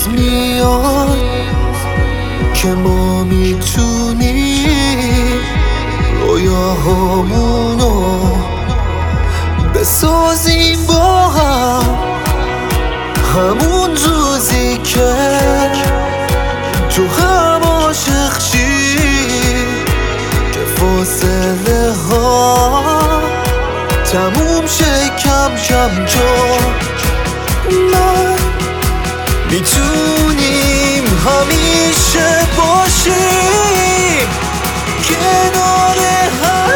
روز میاد که ما میتونیم رویاهامونو بسازیم با هم. همون روزی که تو هم عاشق شی، که فاصله ها تموم شه کم کم. جا من میتونیم همیشه باشیم کنار هم.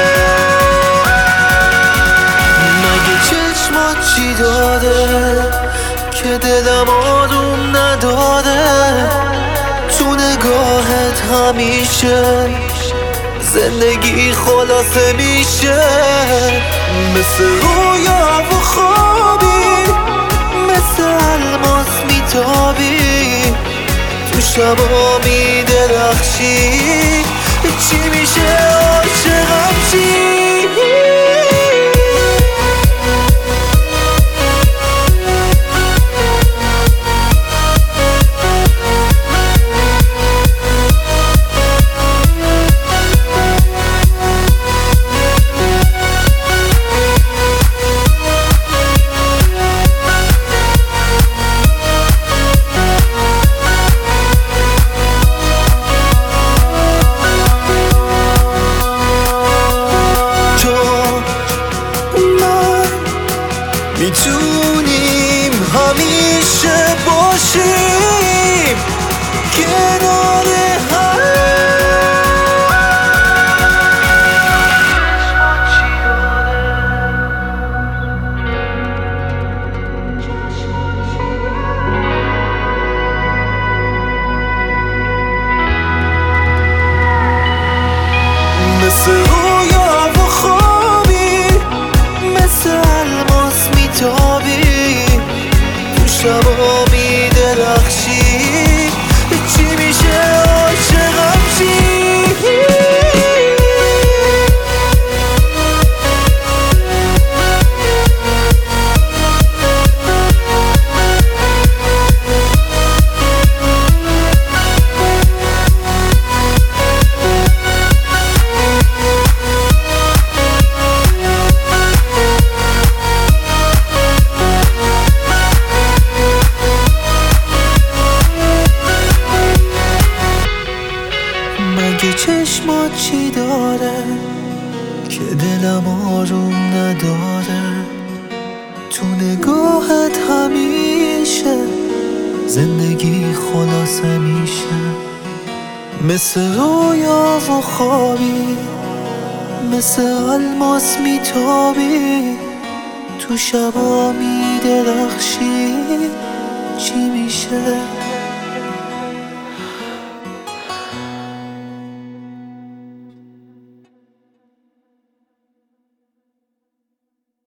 مگه چشمات چی داده که دلم آروم نداره؟ تو نگاهت همیشه زندگی خلاصه میشه. مثل رویا و خوابی، مثل الماس میتابی، تو شبا میدرخشی. چی میشه عاشقم چی؟ میتونیم همیشه باشیم کنار هم. مثل رویا و خوابی، مثل الماس میتابی، تو شبا میدرخشی. چی میشه عاشقم چی؟ مگه چشمات چی داره که دلم آروم نداره؟ تو نگاهت همیشه زندگی خلاصه میشه. مثل رویا و خوابی، مثل الماس میتابی، تو شبا میدرخشی. چی میشه